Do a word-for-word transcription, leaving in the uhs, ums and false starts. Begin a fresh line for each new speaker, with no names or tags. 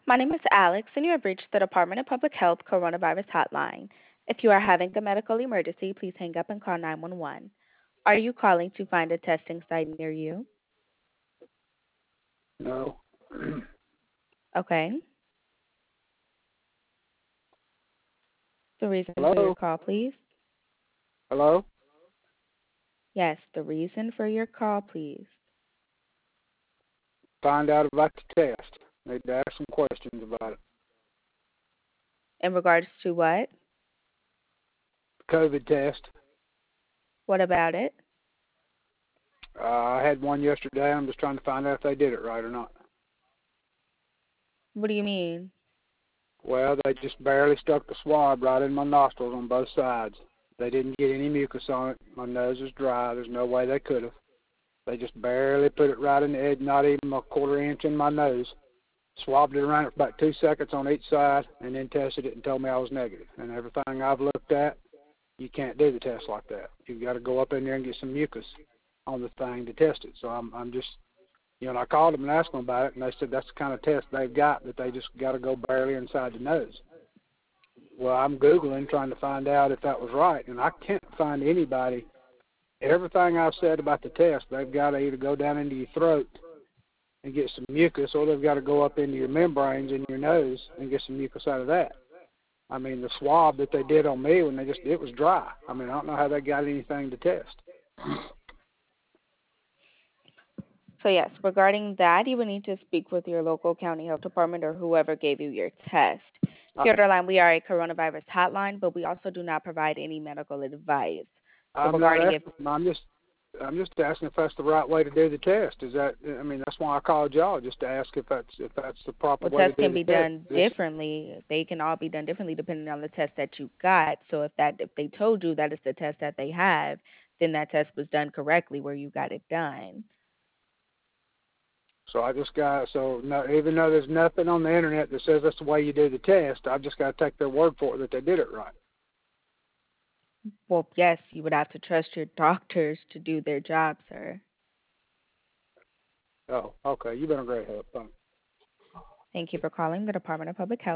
My name is Alex, and you have reached the Department of Public Health Coronavirus Hotline. If you are having a medical emergency, please hang up and call nine one one. Are you calling to find a testing site near you?
No.
Okay. The reason for your
Hello?
call, please?
Hello?
Yes, the reason for your call, please.
Find out about the test. Need to ask some questions about it.
In regards to what?
COVID test.
What about it?
Uh, I had one yesterday. I'm just trying to find out if they did it right or not.
What do you mean?
Well, they just barely stuck the swab right in my nostrils on both sides. They didn't get any mucus on it. My nose is dry. There's no way they could have. They just barely put it right in the edge, not even a quarter inch in my nose. Swabbed it around for about two seconds on each side, and then tested it and told me I was negative. And everything I've looked at, you can't do the test like that. You've got to go up in there and get some mucus on the thing to test it. So I'm, I'm just, you know, and I called them and asked them about it, and they said that's the kind of test they've got, that they just got to go barely inside the nose. Well, I'm Googling trying to find out if that was right, and I can't find anybody. Everything I've said about the test, they've got to either go down into your throat and get some mucus, or they've got to go up into your membranes in your nose and get some mucus out of that. I mean, the swab that they did on me, when they just, it was dry. I mean, I don't know how they got anything to test.
So, yes, regarding that, you would need to speak with your local county health department or whoever gave you your test.
I,
Here at our line, we are a coronavirus hotline, but we also do not provide any medical advice. So,
I'm not
regarding if
asking. I'm just, I'm just asking if that's the right way to do the test. Is that? I mean, that's why I called y'all, just to ask if that's if that's the proper
well,
way to
tests
do
can
the
be
test.
done
This,
differently. They can all be done differently depending on the test that you got. So, if that if they told you that is the test that they have, then that test was done correctly where you got it done.
so I just got so no, even though there's nothing on the internet that says that's the way you do the test, I've just got to take their word for it that they did it right.
Well, yes, you would have to trust your doctors to do their job, sir.
Oh, okay. You've been a great help. Thanks.
Thank you for calling the Department of Public Health.